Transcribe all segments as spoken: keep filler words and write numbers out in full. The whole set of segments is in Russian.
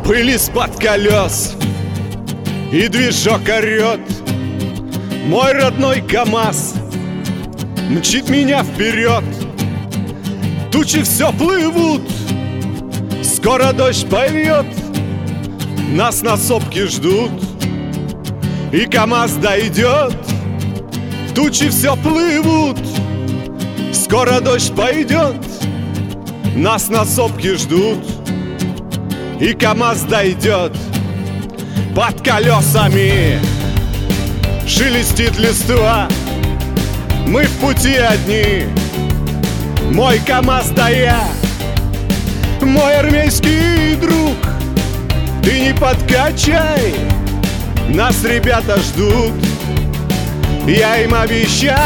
Пыль из-под колес и движок орет. Мой родной КамАЗ мчит меня вперед. Тучи все плывут, скоро дождь пойдет. Нас на сопке ждут, и КамАЗ дойдет. Тучи все плывут, скоро дождь пойдет. Нас на сопке ждут, и КамАЗ дойдет. Под колесами шелестит листва. Мы в пути одни, мой КамАЗ да я. Мой армейский друг, ты не подкачай, нас ребята ждут. Я им обещал,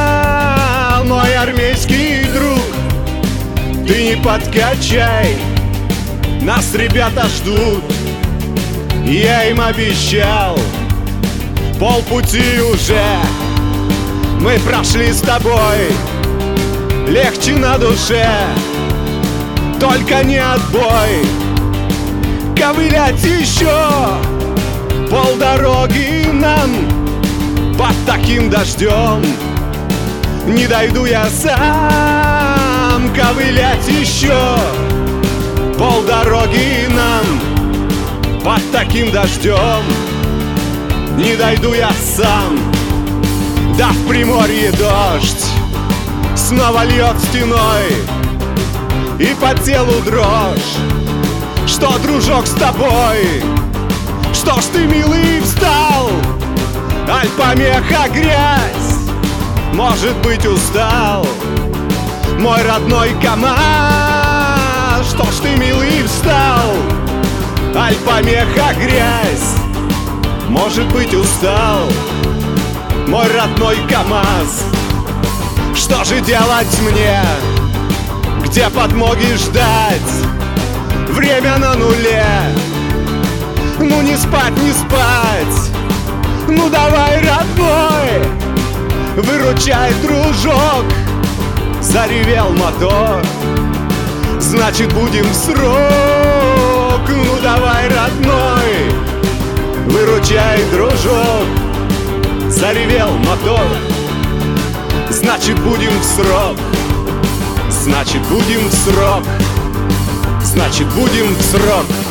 мой армейский друг, ты не подкачай, нас ребята ждут. Я им обещал, полпути уже мы прошли с тобой. Легче на душе, только не отбой. Ковылять еще полдороги нам под таким дождем. Не дойду я сам. Ковылять еще полдороги нам под таким дождем. Не дойду я сам. Да в Приморье дождь снова льет стеной, и по телу дрожь. Что, дружок, с тобой? Что ж ты, милый, встал? Аль помеха грязь, может быть, устал? Мой родной КамАЗ, что ж ты, милый, встал? Аль помеха грязь, может быть, устал? Мой родной КамАЗ, что же делать мне? Где подмоги ждать? Время на нуле. Ну не спать, не спать. Ну давай, родной, выручай, дружок. Заревел мотор, значит, будем в срок. Ну давай, родной, выручай, дружок. Заревел мотор, значит, будем в срок. Значит, будем в срок. Значит, будем в срок.